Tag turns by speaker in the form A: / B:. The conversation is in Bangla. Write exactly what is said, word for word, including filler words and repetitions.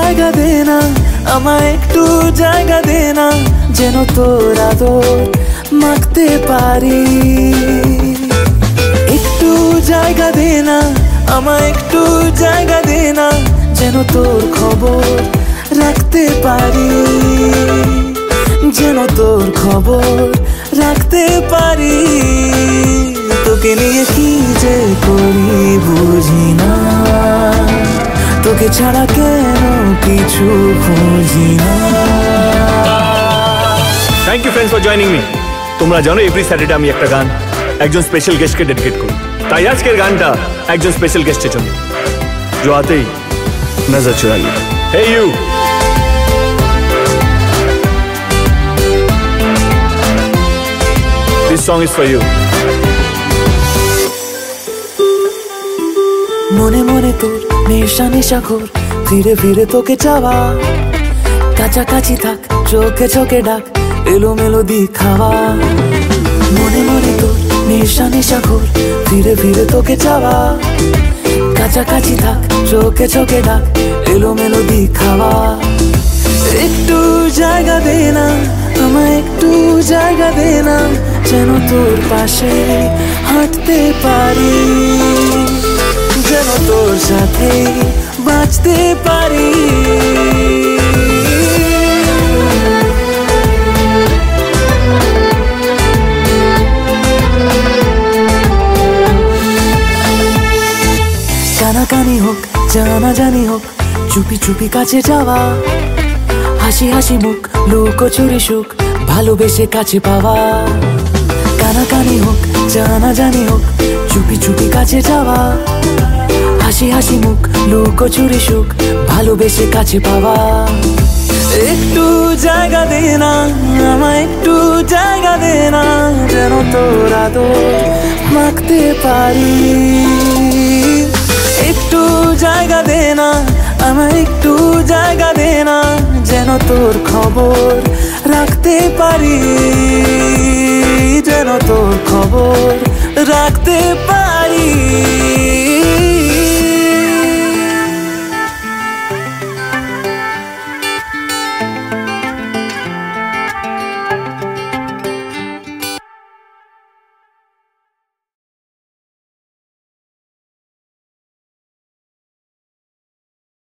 A: জায়গা দে না, আমায় একটু জায়গা দে না, যেন তোর আদর মাখতে পারি। একটু জায়গা দে না, আমায় একটু জায়গা দে না, যেন তোর খবর রাখতে পারি, যেন তোর খবর রাখতে পারি। তোকে নিয়ে কি যে করি বুঝি না, তোকে ছাড়া কেন কিছু খুঁজি না।
B: Thank you friends for joining me. তোমরা জানো এভরি স্যাটারডে আমি একটা গান একজন স্পেশাল গেস্টকে ডেডিকেট করি, তাই আজকের গানটা একজন স্পেশাল গেস্টের জন্য, जो आते ही नजर चुरा लिया। Hey you! This song is for you.
A: মনে মনে তোর নেশা নেশাখোর, ফিরে ফিরে তোকে চাওয়া, কাছাকাছি থাক চোখে চোখে ডাক, এলো মেলোদি খাওয়া। মনে মনে তোর নেশা নেশাখোর, ফিরে ফিরে তোকে চাওয়া, কাছাকাছি থাক চোখে চোখে ডাক, এলো মেলোদি খাওয়া। একটু জায়গা দে না, আমায় একটু জায়গা দে না, যেন তোর পাশে হাঁটতে পারি, যেন তোর সাথে বাঁচতে পারি। কানাকানি হোক জানাজানি হোক, চুপি চুপি কাছে যাওয়া, হাসি হাসি মুখ লুকোচুরি সুখ, ভালোবেসে কাছে পাওয়া। কানাকানি হোক জানাজানি হোক, চুপি চুপি কাছে যাওয়া, হাসি হাসি মুখ লুকোচুরি সুখ, ভালোবেসে কাছে পাওয়া। একটু জায়গা দে না, আমায় একটু জায়গা দে না, যেন তোর আদর মাখতে পারি। একটু জায়গা দে না, আমায় একটু জায়গা দে না, যেন তোর খবর রাখতে পারি, যেন তোর খবর রাখতে পারি।